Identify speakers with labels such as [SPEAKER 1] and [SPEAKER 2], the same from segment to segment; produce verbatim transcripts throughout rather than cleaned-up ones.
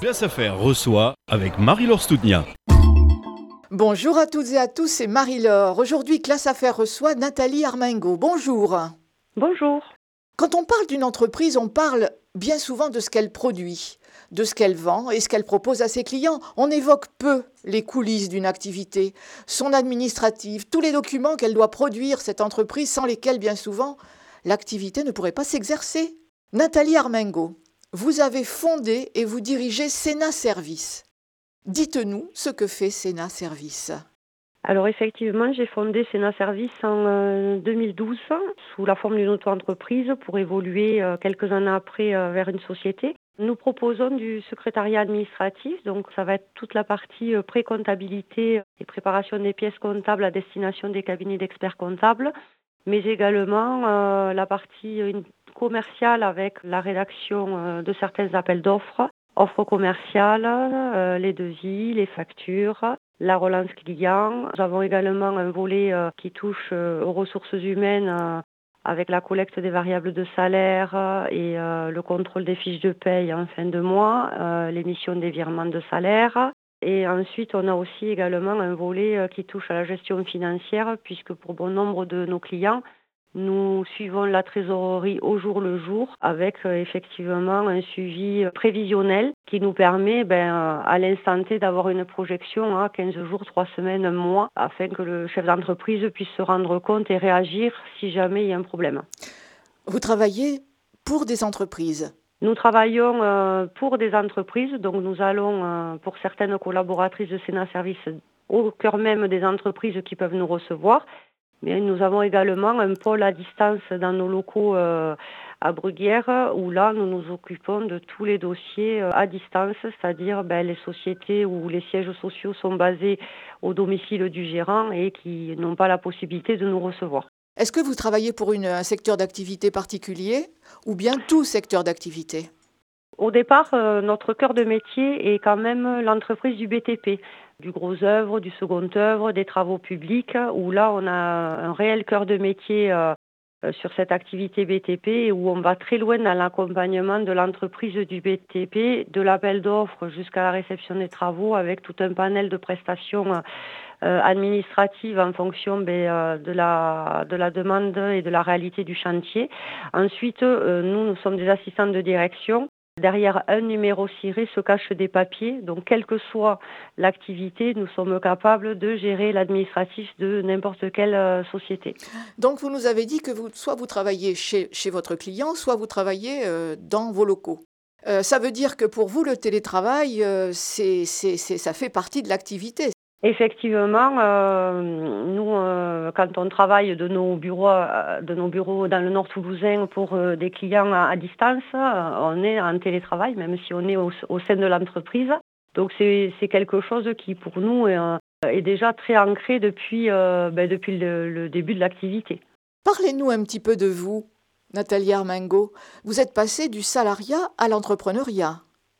[SPEAKER 1] Classe Affaires reçoit avec Marie-Laure Stoudnia.
[SPEAKER 2] Bonjour à toutes et à tous, c'est Marie-Laure. Aujourd'hui, Classe Affaires reçoit Nathalie Armingo. Bonjour.
[SPEAKER 3] Bonjour.
[SPEAKER 2] Quand on parle d'une entreprise, on parle bien souvent de ce qu'elle produit, de ce qu'elle vend et ce qu'elle propose à ses clients. On évoque peu les coulisses d'une activité, son administratif, tous les documents qu'elle doit produire, cette entreprise, sans lesquels, bien souvent, l'activité ne pourrait pas s'exercer. Nathalie Armingo, vous avez fondé et vous dirigez Sénat Service. Dites-nous ce que fait Sénat Service.
[SPEAKER 3] Alors effectivement, j'ai fondé Sénat Service en euh, deux mille douze sous la forme d'une auto-entreprise pour évoluer euh, quelques années après euh, vers une société. Nous proposons du secrétariat administratif, donc ça va être toute la partie euh, pré-comptabilité et préparation des pièces comptables à destination des cabinets d'experts comptables, mais également euh, la partie euh, commerciale avec la rédaction euh, de certains appels d'offres, offres commerciales, euh, les devis, les factures, la relance client. Nous avons également un volet euh, qui touche euh, aux ressources humaines euh, avec la collecte des variables de salaire euh, et euh, le contrôle des fiches de paye en fin de mois, euh, l'émission des virements de salaire. Et ensuite, on a aussi également un volet euh, qui touche à la gestion financière puisque pour bon nombre de nos clients, nous suivons la trésorerie au jour le jour avec euh, effectivement un suivi prévisionnel qui nous permet ben, euh, à l'instant T d'avoir une projection à quinze jours, trois semaines, un mois afin que le chef d'entreprise puisse se rendre compte et réagir si jamais il y a un problème.
[SPEAKER 2] Vous travaillez pour des entreprises ?
[SPEAKER 3] Nous travaillons euh, pour des entreprises, donc nous allons euh, pour certaines collaboratrices de Sénat Service au cœur même des entreprises qui peuvent nous recevoir. Mais nous avons également un pôle à distance dans nos locaux euh, à Bruguière où là nous nous occupons de tous les dossiers euh, à distance, c'est-à-dire ben, les sociétés où les sièges sociaux sont basés au domicile du gérant et qui n'ont pas la possibilité de nous recevoir.
[SPEAKER 2] Est-ce que vous travaillez pour une, un secteur d'activité particulier ou bien tout secteur d'activité ?
[SPEAKER 3] Au départ, euh, notre cœur de métier est quand même l'entreprise du B T P, du gros œuvre, du second œuvre, des travaux publics, où là on a un réel cœur de métier euh, sur cette activité B T P, où on va très loin dans l'accompagnement de l'entreprise du B T P, de l'appel d'offres jusqu'à la réception des travaux, avec tout un panel de prestations euh, administratives en fonction ben, euh, de, la, de la demande et de la réalité du chantier. Ensuite, euh, nous, nous sommes des assistants de direction. Derrière un numéro ciré se cachent des papiers, donc quelle que soit l'activité, nous sommes capables de gérer l'administratif de n'importe quelle euh, société.
[SPEAKER 2] Donc vous nous avez dit que vous, soit vous travaillez chez, chez votre client, soit vous travaillez euh, dans vos locaux. Euh, ça veut dire que pour vous, le télétravail, euh, c'est, c'est, c'est, ça fait partie de l'activité.
[SPEAKER 3] Effectivement, euh, nous, euh, quand on travaille de nos bureaux, euh, de nos bureaux dans le Nord toulousain pour euh, des clients à, à distance, euh, on est en télétravail, même si on est au, au sein de l'entreprise. Donc c'est, c'est quelque chose qui, pour nous, est, euh, est déjà très ancré depuis, euh, ben, depuis le, le début de l'activité.
[SPEAKER 2] Parlez-nous un petit peu de vous, Nathalie Armingo. Vous êtes passée du salariat à l'entrepreneuriat.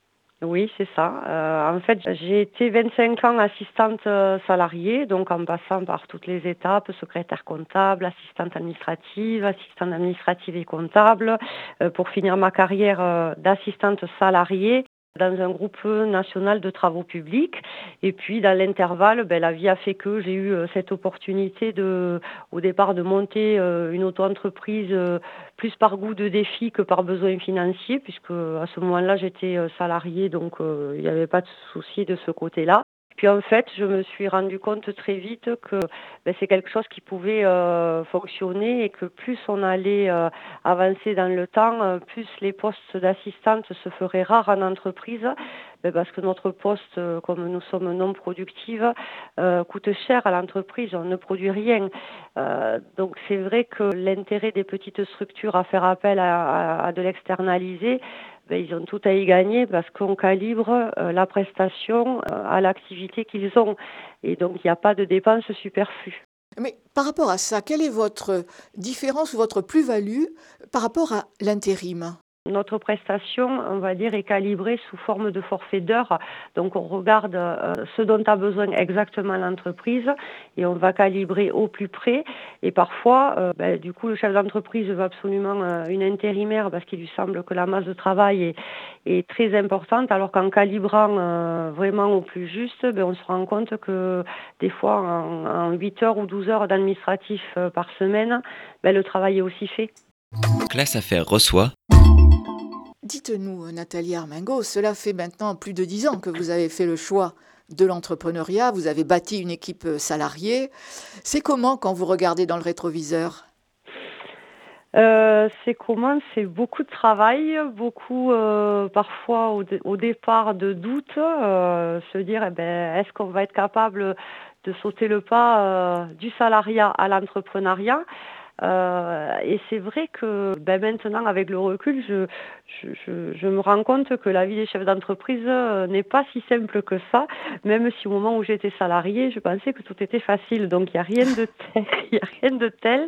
[SPEAKER 3] Oui, c'est ça. Euh, en fait, j'ai été vingt-cinq ans assistante euh, salariée, donc en passant par toutes les étapes, secrétaire comptable, assistante administrative, assistante administrative et comptable, euh, pour finir ma carrière euh, d'assistante salariée dans un groupe national de travaux publics. Et puis, dans l'intervalle, ben, la vie a fait que j'ai eu euh, cette opportunité de, au départ de monter euh, une auto-entreprise euh, plus par goût de défi que par besoin financier, puisque à ce moment-là, j'étais euh, salariée, donc euh, il n'y avait pas de souci de ce côté-là. Puis en fait, je me suis rendu compte très vite que ben, c'est quelque chose qui pouvait euh, fonctionner et que plus on allait euh, avancer dans le temps, euh, plus les postes d'assistante se feraient rares en entreprise, ben, parce que notre poste, euh, comme nous sommes non productives, euh, coûte cher à l'entreprise, on ne produit rien. Euh, donc c'est vrai que l'intérêt des petites structures à faire appel à, à, à de l'externaliser, ben, ils ont tout à y gagner parce qu'on calibre euh, la prestation euh, à l'activité qu'ils ont. Et donc, il n'y a pas de dépenses superflues.
[SPEAKER 2] Mais par rapport à ça, quelle est votre différence ou votre plus-value par rapport à l'intérim ?
[SPEAKER 3] Notre prestation, on va dire, est calibrée sous forme de forfait d'heures. Donc, on regarde euh, ce dont a besoin exactement l'entreprise et on va calibrer au plus près. Et parfois, euh, ben, du coup, le chef d'entreprise veut absolument euh, une intérimaire parce qu'il lui semble que la masse de travail est, est très importante. Alors qu'en calibrant euh, vraiment au plus juste, ben, on se rend compte que des fois, en, en huit heures ou douze heures d'administratif euh, par semaine, ben, le travail est aussi fait.
[SPEAKER 4] Classe Affaires reçoit.
[SPEAKER 2] Dites-nous, Nathalie Armingaud, cela fait maintenant plus de dix ans que vous avez fait le choix de l'entrepreneuriat, vous avez bâti une équipe salariée. C'est comment quand vous regardez dans le rétroviseur ?
[SPEAKER 3] Euh, c'est comment? C'est beaucoup de travail, beaucoup euh, parfois au, dé- au départ de doutes, euh, se dire eh ben, est-ce qu'on va être capable de sauter le pas euh, du salariat à l'entrepreneuriat? Euh, et c'est vrai que ben, maintenant, avec le recul, je, je, je, je me rends compte que la vie des chefs d'entreprise euh, n'est pas si simple que ça, même si au moment où j'étais salariée, je pensais que tout était facile. Donc il n'y a rien de tel, il y a rien de tel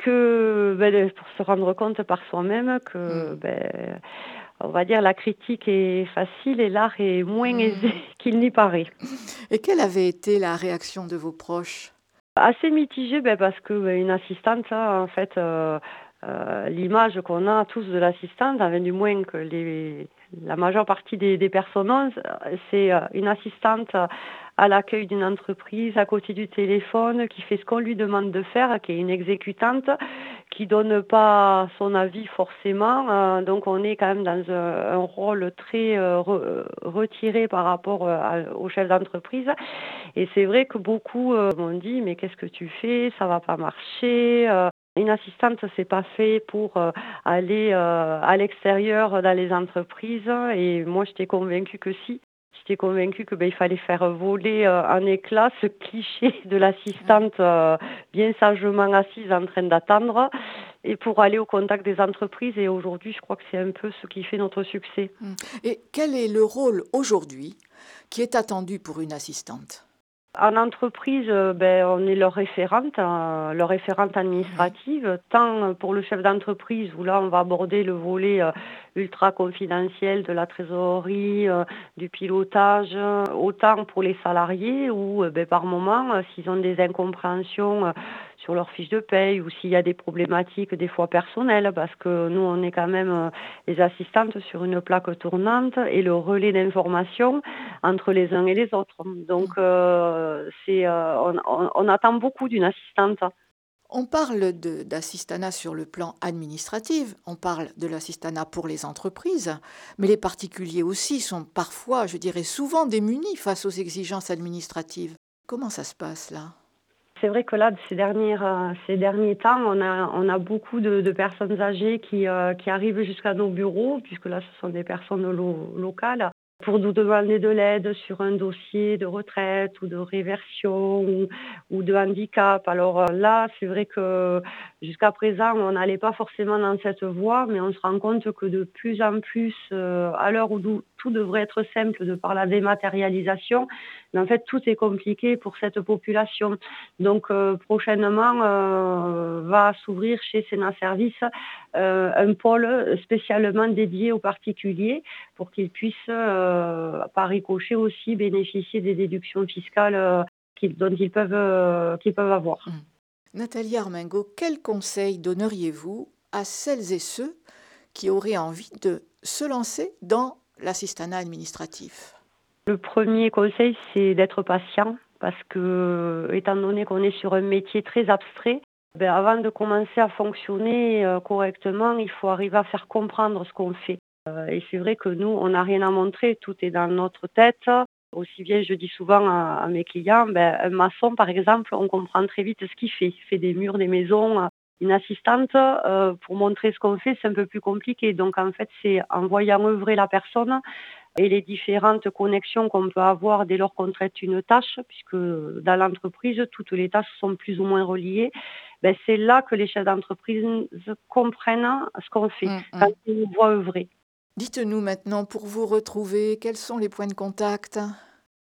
[SPEAKER 3] que ben, pour se rendre compte par soi-même que ben, on va dire la critique est facile et l'art est moins aisé qu'il n'y paraît.
[SPEAKER 2] Et quelle avait été la réaction de vos proches ?
[SPEAKER 3] Assez mitigé, ben, parce que ben, une assistante, hein, en fait, euh, euh, l'image qu'on a tous de l'assistante, enfin, du moins que les, la majeure partie des, des personnes ont, c'est euh, une assistante à l'accueil d'une entreprise, à côté du téléphone, qui fait ce qu'on lui demande de faire, qui est une exécutante, qui donne pas son avis forcément. Euh, donc on est quand même dans un, un rôle très euh, re, retiré par rapport euh, à, au chef d'entreprise. Et c'est vrai que beaucoup euh, m'ont dit mais qu'est-ce que tu fais, ça va pas marcher. Euh, une assistante, c'est pas fait pour euh, aller euh, à l'extérieur dans les entreprises. Et moi, j'étais convaincue que si. J'étais convaincue que ben, il fallait faire voler euh, en éclats ce cliché de l'assistante euh, bien sagement assise en train d'attendre et pour aller au contact des entreprises. Et aujourd'hui, je crois que c'est un peu ce qui fait notre succès.
[SPEAKER 2] Et quel est le rôle aujourd'hui qui est attendu pour une assistante ?
[SPEAKER 3] En entreprise, ben, on est leur référente, euh, leur référente administrative, tant pour le chef d'entreprise, où là on va aborder le volet euh, ultra confidentiel de la trésorerie, euh, du pilotage, euh, autant pour les salariés, où euh, ben, par moment, euh, s'ils ont des incompréhensions euh, sur leur fiche de paye, ou s'il y a des problématiques des fois personnelles, parce que nous on est quand même euh, les assistantes sur une plaque tournante et le relais d'information entre les uns et les autres. Donc, euh, c'est, euh, on, on, on attend beaucoup d'une assistante.
[SPEAKER 2] On parle de, d'assistanat sur le plan administratif, on parle de l'assistanat pour les entreprises, mais les particuliers aussi sont parfois, je dirais souvent, démunis face aux exigences administratives. Comment ça se passe là ?
[SPEAKER 3] C'est vrai que là, ces, dernières, ces derniers temps, on a, on a beaucoup de, de personnes âgées qui, euh, qui arrivent jusqu'à nos bureaux, puisque là, ce sont des personnes lo- locales, pour nous demander de l'aide sur un dossier de retraite ou de réversion ou, ou de handicap. Alors euh, là, c'est vrai que jusqu'à présent, on n'allait pas forcément dans cette voie, mais on se rend compte que de plus en plus, euh, à l'heure où tout devrait être simple de par la dématérialisation, mais en fait, tout est compliqué pour cette population. Donc euh, prochainement, euh, va s'ouvrir chez Sénat Service euh, un pôle spécialement dédié aux particuliers pour qu'ils puissent, euh, par ricochet aussi, bénéficier des déductions fiscales euh, qu'ils, dont ils peuvent, euh, qu'ils peuvent avoir.
[SPEAKER 2] Mmh. Nathalie Armingaud, quel conseil donneriez-vous à celles et ceux qui auraient envie de se lancer dans l'assistanat administratif ?
[SPEAKER 3] Le premier conseil, c'est d'être patient parce que, étant donné qu'on est sur un métier très abstrait, ben, avant de commencer à fonctionner euh, correctement, il faut arriver à faire comprendre ce qu'on fait. Euh, et c'est vrai que nous, on n'a rien à montrer, tout est dans notre tête. Aussi bien, je dis souvent à, à mes clients, ben, un maçon, par exemple, on comprend très vite ce qu'il fait. Il fait des murs, des maisons. Une assistante, euh, pour montrer ce qu'on fait, c'est un peu plus compliqué. Donc, en fait, c'est en voyant œuvrer la personne et les différentes connexions qu'on peut avoir dès lors qu'on traite une tâche, puisque dans l'entreprise, toutes les tâches sont plus ou moins reliées, ben c'est là que les chefs d'entreprise comprennent ce qu'on fait, mmh, quand ils nous voient œuvrer.
[SPEAKER 2] Dites-nous maintenant, pour vous retrouver, quels sont les points de contact ?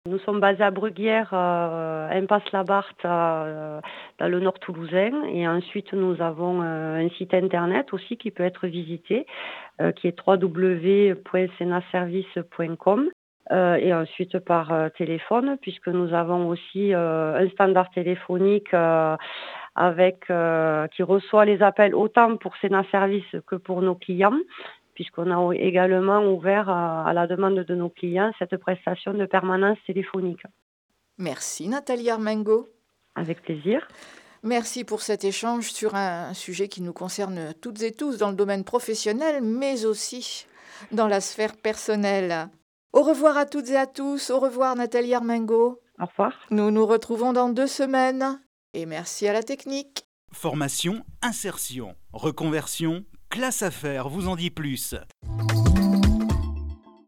[SPEAKER 3] Nous sommes basés à Bruguière, euh, impasse Labarthe, euh, dans le nord toulousain. Et ensuite, nous avons euh, un site internet aussi qui peut être visité, euh, qui est w w w point senaservice point com. Euh, et ensuite par euh, téléphone, puisque nous avons aussi euh, un standard téléphonique euh, avec euh, qui reçoit les appels autant pour Senaservice que pour nos clients, puisqu'on a également ouvert à, à la demande de nos clients cette prestation de permanence téléphonique.
[SPEAKER 2] Merci Nathalie Armengo.
[SPEAKER 3] Avec plaisir.
[SPEAKER 2] Merci pour cet échange sur un sujet qui nous concerne toutes et tous dans le domaine professionnel, mais aussi dans la sphère personnelle. Au revoir à toutes et à tous. Au revoir Nathalie Armengo.
[SPEAKER 3] Au revoir.
[SPEAKER 2] Nous nous retrouvons dans deux semaines. Et merci à la technique.
[SPEAKER 5] Formation, insertion, reconversion, Classe Affaires vous en dit plus.